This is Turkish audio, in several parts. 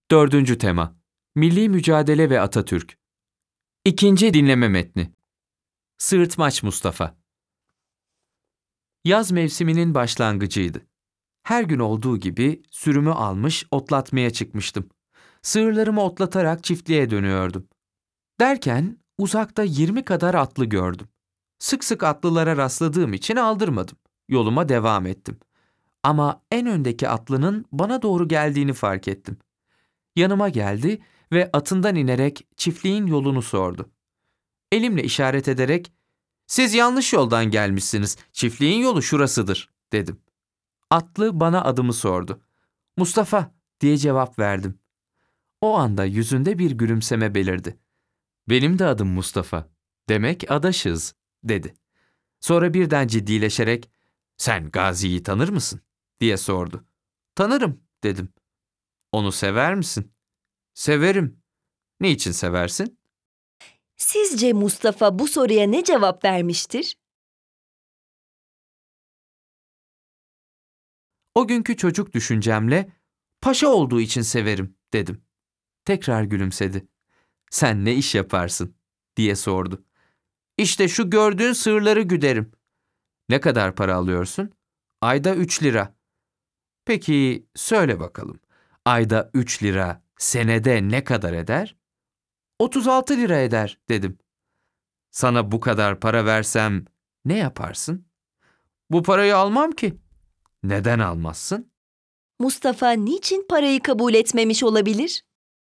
Dördüncü tema: Milli Mücadele ve Atatürk. İkinci dinleme metni. Sığırtmaç Mustafa. Yaz mevsiminin başlangıcıydı. Her gün olduğu gibi sürümü almış otlatmaya çıkmıştım. Sığırlarımı otlatarak çiftliğe dönüyordum. Derken uzakta 20 kadar atlı gördüm. Sık sık atlılara rastladığım için aldırmadım. Yoluma devam ettim. Ama en öndeki atlının bana doğru geldiğini fark ettim. Yanıma geldi ve atından inerek çiftliğin yolunu sordu. Elimle işaret ederek, "Siz yanlış yoldan gelmişsiniz, çiftliğin yolu şurasıdır," dedim. Atlı bana adımı sordu. "Mustafa," diye cevap verdim. O anda yüzünde bir gülümseme belirdi. "Benim de adım Mustafa. Demek adaşız," dedi. Sonra birden ciddileşerek, "Sen Gazi'yi tanır mısın?" diye sordu. "Tanırım," dedim. "Onu sever misin?" "Severim." "Niçin seversin?" Sizce Mustafa bu soruya ne cevap vermiştir? O günkü çocuk düşüncemle, "Paşa olduğu için severim," dedim. Tekrar gülümsedi. "Sen ne iş yaparsın?" diye sordu. "İşte şu gördüğün sığırları güderim." "Ne kadar para alıyorsun?" "Ayda 3 lira." "Peki söyle bakalım, ayda 3 lira senede ne kadar eder?" "36 lira eder," dedim. "Sana bu kadar para versem ne yaparsın?" "Bu parayı almam ki." "Neden almazsın?" Mustafa niçin parayı kabul etmemiş olabilir?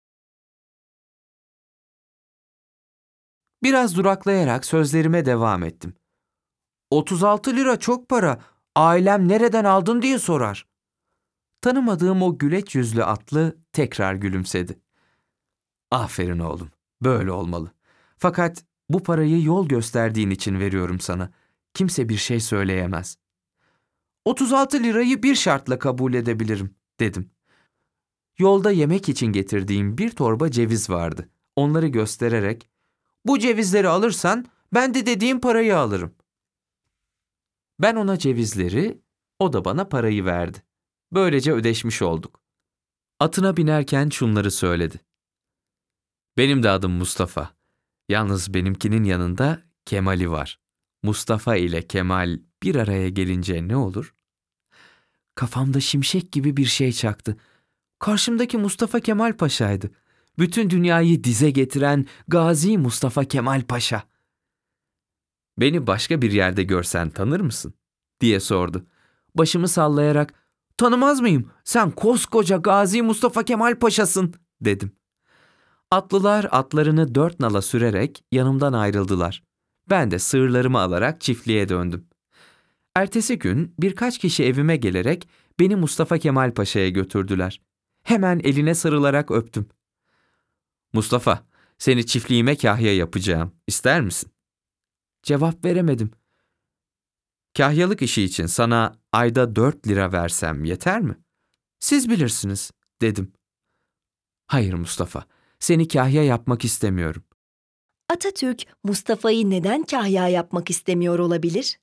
Biraz duraklayarak sözlerime devam ettim. 36 lira çok para. Ailem nereden aldın diye sorar. Tanımadığım o güleç yüzlü atlı tekrar gülümsedi. "Aferin oğlum, böyle olmalı. Fakat bu parayı yol gösterdiğin için veriyorum sana. Kimse bir şey söyleyemez." "36 lirayı bir şartla kabul edebilirim," dedim. Yolda yemek için getirdiğim bir torba ceviz vardı. Onları göstererek, "Bu cevizleri alırsan ben de dediğim parayı alırım." Ben ona cevizleri, o da bana parayı verdi. Böylece ödeşmiş olduk. Atına binerken şunları söyledi. "Benim de adım Mustafa. Yalnız benimkinin yanında Kemal'i var. Mustafa ile Kemal bir araya gelince ne olur?" Kafamda şimşek gibi bir şey çaktı. Karşımdaki Mustafa Kemal Paşa'ydı. Bütün dünyayı dize getiren Gazi Mustafa Kemal Paşa. "Beni başka bir yerde görsen tanır mısın?" diye sordu. Başımı sallayarak, "Tanımaz mıyım? Sen koskoca Gazi Mustafa Kemal Paşa'sın," dedim. Atlılar atlarını 4 nala sürerek yanımdan ayrıldılar. Ben de sığırlarımı alarak çiftliğe döndüm. Ertesi gün birkaç kişi evime gelerek beni Mustafa Kemal Paşa'ya götürdüler. Hemen eline sarılarak öptüm. "Mustafa, seni çiftliğime kahya yapacağım. İster misin?" Cevap veremedim. "Kahyalık işi için sana ayda 4 lira versem yeter mi?" "Siz bilirsiniz," dedim. "Hayır Mustafa, seni kahya yapmak istemiyorum." Atatürk, Mustafa'yı neden kahya yapmak istemiyor olabilir?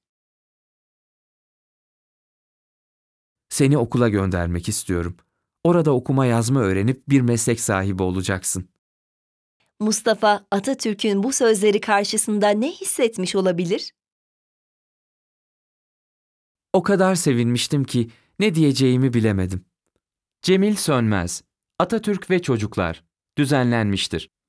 "Seni okula göndermek istiyorum. Orada okuma yazma öğrenip bir meslek sahibi olacaksın." Mustafa, Atatürk'ün bu sözleri karşısında ne hissetmiş olabilir? O kadar sevinmiştim ki ne diyeceğimi bilemedim. Cemil Sönmez, Atatürk ve Çocuklar, düzenlenmiştir.